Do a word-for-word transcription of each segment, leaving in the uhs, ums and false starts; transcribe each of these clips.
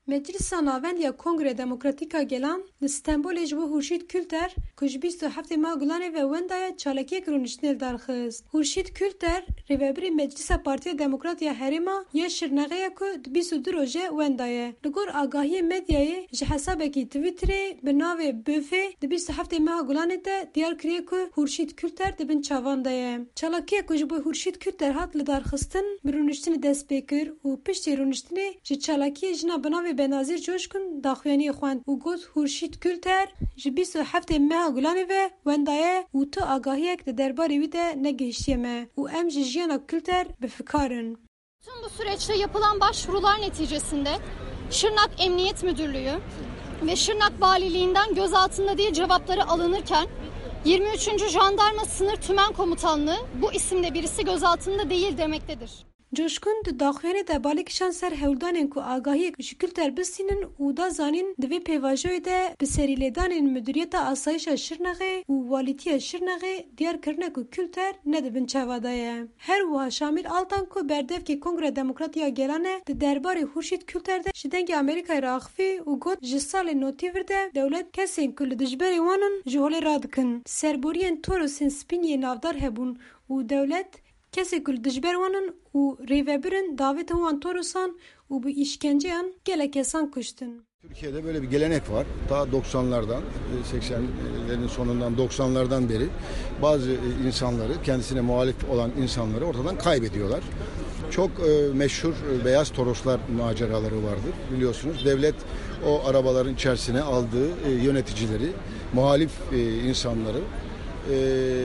Meclisa Navendiya Kongre Demokratîk a Gelan li Stenbolê ji bo Hurşîd Kulter ku ji bîst û heftê meha Gulanê ve wendaya çalakiyek rûniştinê darxist. Hurşîd Kulter rêveberê Meclisa Partiya Demokrat ya Herêma ya Şirnexeya ku di bîst û du rojê wenda ye. Li gor agahiyê medyayê ji hesabekî Twitterê bi navê Böfê di bîst û heftê meha Gulanê de diyar kiriye ku Hurşîd Kulter di bin çavan de ye. Çalakiyek ku ji bo Hurşîd Kulter hat li darxistin bi rûniştinê dest pê kir û piştî rûniştinê ji çalakiyê jina bi navê Benazîr Coşkun daxuyaniyê xwend û got Hurşîd Kulter ji bîst û heftê meha Gulanê ve wendaye û tu agahiyek di derbarê wî de negihîştiye me û em ji jiyana Kulter bifikarin. Tüm bu süreçte yapılan başvurular neticesinde Şırnak Emniyet Müdürlüğü ve Şırnak Valiliğinden gözaltında diye cevapları alınırken yirmi üçüncü Jandarma Sınır Tümen Komutanlığı bu isimde birisi gözaltında değil demektedir. Coşkun di daxuyanê de balêkişan ser hewldanên ku agahiyek ji Kulter bistînin û da zanîn di vê pêvajoyê de bi serîlêdanên Müdûriyeta Asayişa Şirnexê û Walîtiya Şirnexê diyar kirine ku Kulter ne dibin çavada ye. Her wiha Şamîl Altan ku berdevkê Kongre Demokratîk a Gelan e di derbarê Hurşîd Kulter de ji dengê Amerîkayê re axivî û got ji salê Notîver de dewlet kesên ku li dijberê wanin ji holê radikin. Serboriyên Torosên Spînyê navdar hebûn û dewlet kesê ku li dijber wanin û rêvebirin davetin wan Torosan û bu işkenceyan gelek kesan kuştin. Türkiye'de böyle bir gelenek var. Ta doksanlardan, seksenlerin sonundan doksanlardan beri bazı insanları, kendisine muhalif olan insanları ortadan kaybediyorlar. Çok e, meşhur e, beyaz Toroslar maceraları vardır biliyorsunuz. Devlet o arabaların içerisine aldığı e, yöneticileri, muhalif e, insanları e,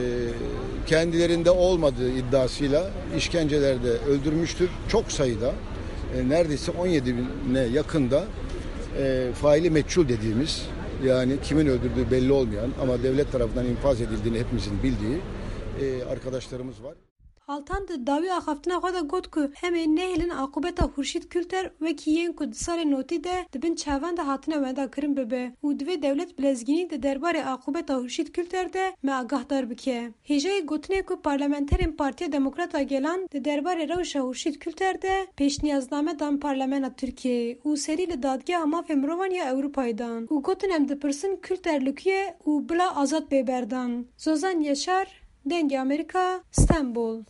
kendilerinde olmadığı iddiasıyla işkencelerde öldürmüştür. Çok sayıda, e, neredeyse on yedi bine yakında e, faili meçhul dediğimiz, yani kimin öldürdüğü belli olmayan ama devlet tarafından infaz edildiğini hepimizin bildiği e, arkadaşlarımız var. Altan di dawî axaftina xwe de got ku em ê nehêlin aqibeta Hurşîd Kulter wekî yên ku di salê notî de dibin çavan de hatine wenda kirin bibe û divê dewlet bilezgînî di derbarê aqibeta Hurşîd Kulter de me agahdar bike. Hêjayê gotinê ku parlamenterên Partiya Demokrat a Gelan di derbarê rewşa Hurşîd Kulter de pêşniyazname dan Parlamenta Tirkiyeyê û serî li Dadgeha Mafê Mirovan ya Ewropayê dan û gotin em dipirsin Kulter li ku ye û bila azad bê berdan. Zozan Yaşar, Dengê Amerîka, Stenbol.